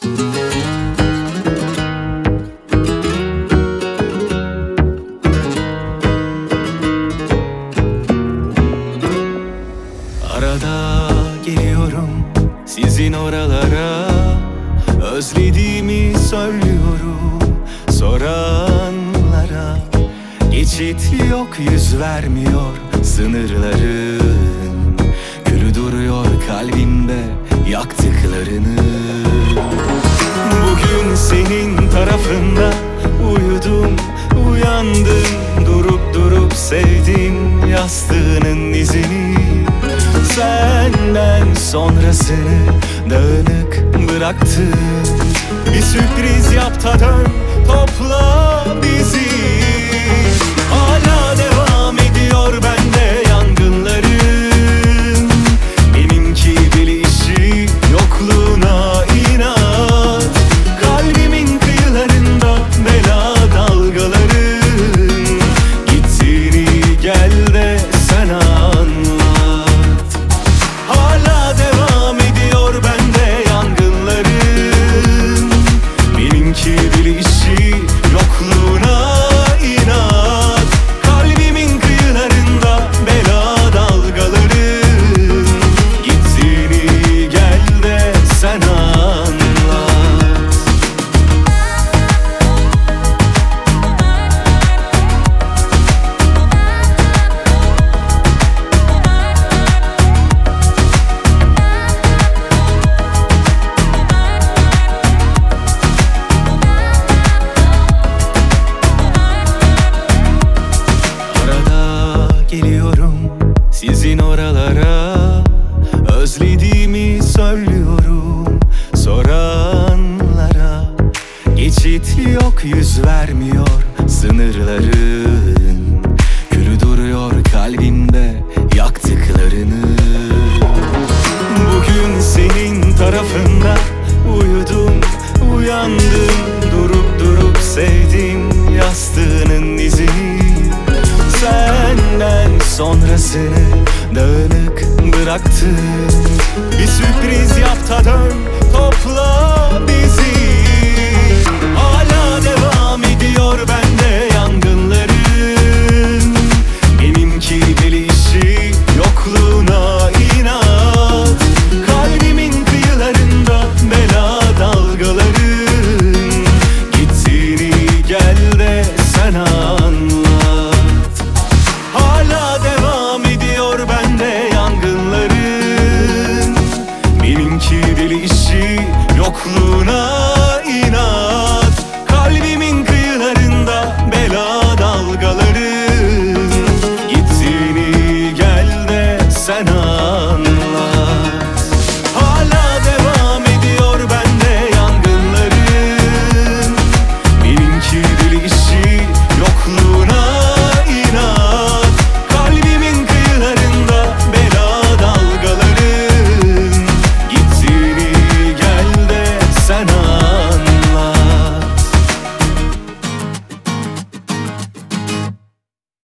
Arada geliyorum sizin oralara, özlediğimi söylüyorum soranlara. Geçit yok, yüz vermiyor sınırların, külü duruyor kalbimde yaktıklarını. Bugün senin tarafında uyudum, uyandım, durup durup sevdim yastığının izini. Senden sonrasını dağınık bıraktın. Bir sürpriz yap da dön, topla bizi. Hala devam ediyor bende yangınların. Benimki deli işi, yokluğuna inat. Kalbimin kıyılarında bela dalgaların. Gittiğini gel de sen anlat. Hala devam ediyor bende yangınların. Benimki deli işi, yokluğuna inat. Kalbimin kıyılarında bela dalgaların. Gittiğini gel de sen anlat. Geliyorum sizin oralara, özlediğimi söylüyorum soranlara. Geçit yok, yüz vermiyor sınırların, külü duruyor kalbimde yaktıklarını. Bugün senin tarafında uyudum, uyandım, durup durup sevdim yastığının izini. Senden sonrasını dağınık bıraktın. Bir sürpriz yap da dön, topla bizi. Hala devam ediyor bende yangınların. Benimki deli işi, yokluğuna inat. Kalbimin kıyılarında bela dalgaların. Gittiğini gel de sen anlat. Hala devam ediyor bende yangınların. Benimki deli işi, yokluğuna inat.